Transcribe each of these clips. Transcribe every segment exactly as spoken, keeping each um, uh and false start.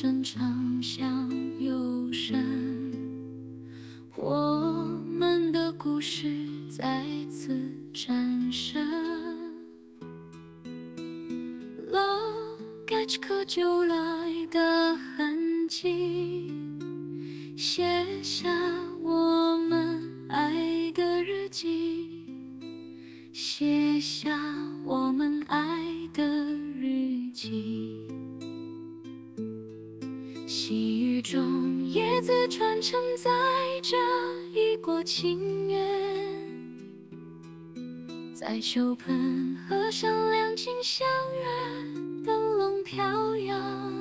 声长相幽深，我们的故事再次产生了久久来的痕迹，写下我们爱的日记，写下我们爱的日记。细雨中，叶子传承载着一国情缘，在秋盆河上两情相悦，灯笼飘扬，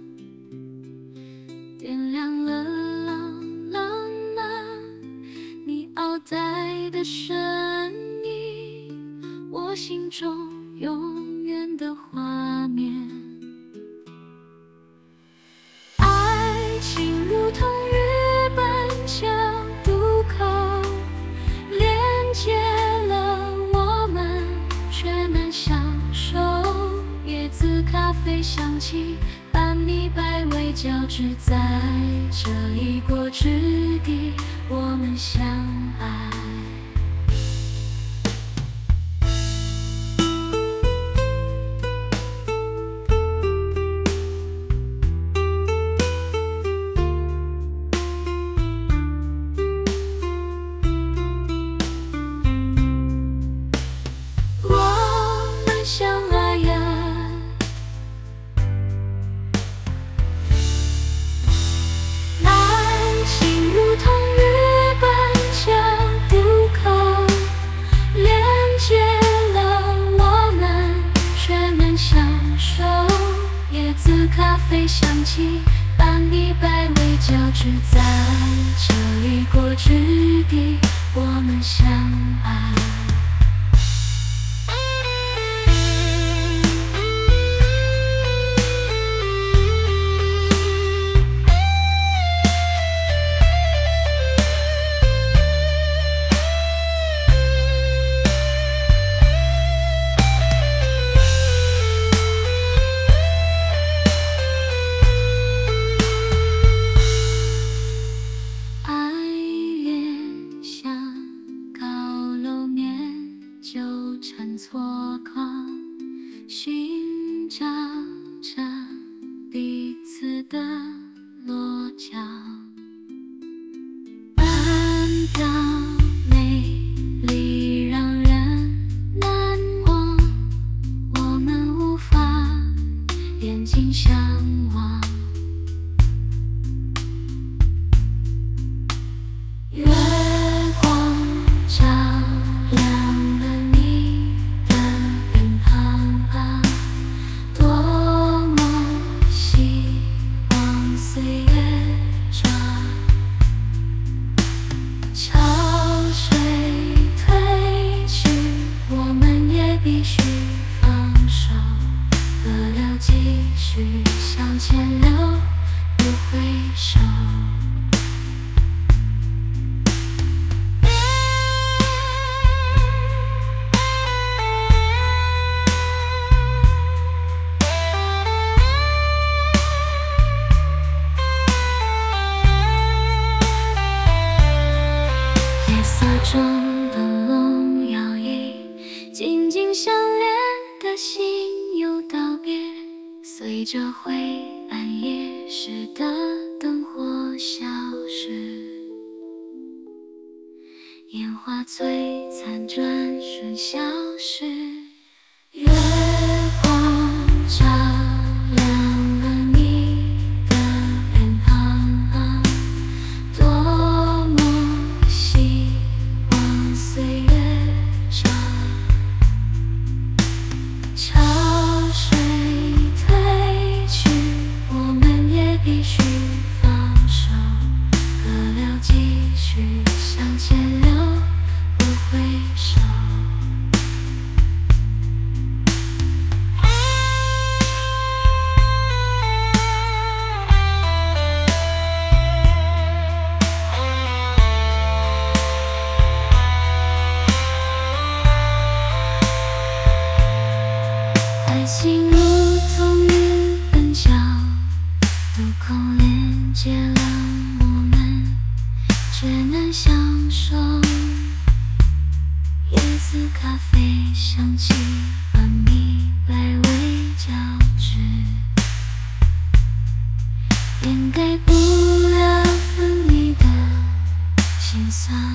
点亮了朗朗那你奥黛的身影，我心中永远的画面。爱情如同日本桥渡口，连接了我们，却难相守。椰子咖啡香气，半米百味交织在这一国之地，我们相爱。咖啡香气，半米百味交织在这一国之地，我们相爱。错框，寻找着彼此的落脚，半岛美丽让人难忘，我们无法眼睛相望。月光照亮必须放手，河流继续向前流，不回首。夜色中灯笼摇曳，紧紧相连的心有道别，随着灰暗夜时的灯火消失，烟花璀璨转瞬消失，月光照亮了你的脸庞，多么希望岁月潮水退去，我们也必须放手，河流继续向前流，不回首。 似咖啡香气，把米白味交织，掩盖不了分离的心酸。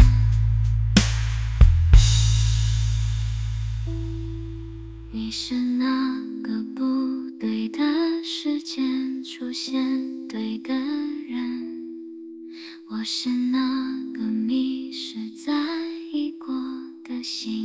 你是那个不对的时间出现对的人，我是那个迷失在意过的心。